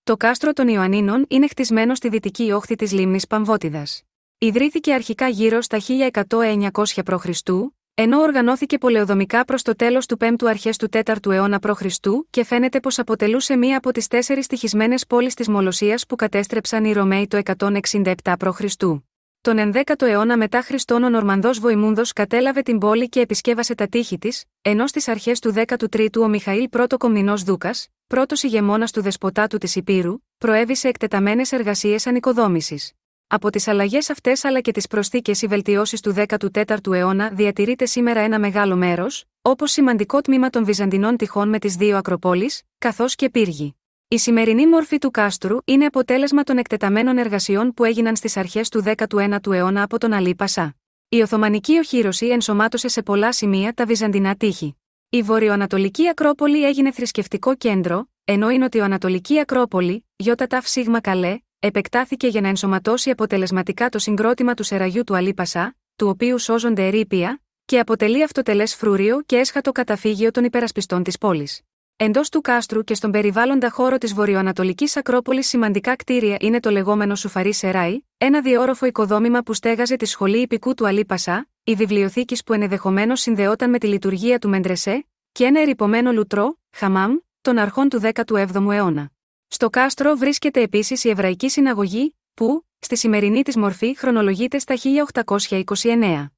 Το κάστρο των Ιωαννίνων είναι χτισμένο στη δυτική όχθη της λίμνης Παμβότιδας. Ιδρύθηκε αρχικά γύρω στα 1100-900 π.Χ., ενώ οργανώθηκε πολεοδομικά προς το τέλος του 5ου αρχές του 4ου αιώνα π.Χ. και φαίνεται πως αποτελούσε μία από τις 4 στοιχισμένες πόλεις της Μολοσσίας που κατέστρεψαν οι Ρωμαίοι το 167 π.Χ. Τον 11ο αιώνα μετά Χριστόν ο Νορμανδός Βοημούντος κατέλαβε την πόλη και επισκέβασε τα τείχη της, ενώ στις αρχές του 13ου ο Μιχαήλ πρώτο Κομνηνός Δούκας, πρώτος ηγεμόνας του δεσποτάτου της Υπήρου, προέβησε εκτεταμένες εργασίες ανοικοδόμησης. Από τις αλλαγές αυτές αλλά και τις προσθήκες ή βελτιώσεις του 14ου αιώνα διατηρείται σήμερα ένα μεγάλο μέρος, όπως σημαντικό τμήμα των Βυζαντινών τυχών με τις 2 ακροπόλεις, καθώς και πύργοι. Η σημερινή μορφή του κάστρου είναι αποτέλεσμα των εκτεταμένων εργασιών που έγιναν στις αρχές του 19ου αιώνα από τον Αλή Πασά. Η Οθωμανική οχύρωση ενσωμάτωσε σε πολλά σημεία τα Βυζαντινά τείχη. Η βορειοανατολική Ακρόπολη έγινε θρησκευτικό κέντρο, ενώ η νοτιοανατολική Ακρόπολη, ΙΤΣ Καλέ, επεκτάθηκε για να ενσωματώσει αποτελεσματικά το συγκρότημα του σεραγιού του Αλή Πασά, του οποίου σώζονται ερείπια, και αποτελεί αυτοτελές φρούριο και έσχατο καταφύγιο των υπερασπιστών της πόλης. Εντός του κάστρου και στον περιβάλλοντα χώρο της βορειοανατολικής Ακρόπολης σημαντικά κτίρια είναι το λεγόμενο Σουφαρί Σεράι, ένα διόροφο οικοδόμημα που στέγαζε τη σχολή ιππικού του Αλή Πασά, η βιβλιοθήκη που ενδεχομένως συνδεόταν με τη λειτουργία του Μεντρεσέ, και ένα ερειπωμένο λουτρό, χαμάμ, των αρχών του 17ου αιώνα. Στο κάστρο βρίσκεται επίσης η Εβραϊκή Συναγωγή, που, στη σημερινή της μορφή χρονολογείται στα 1829.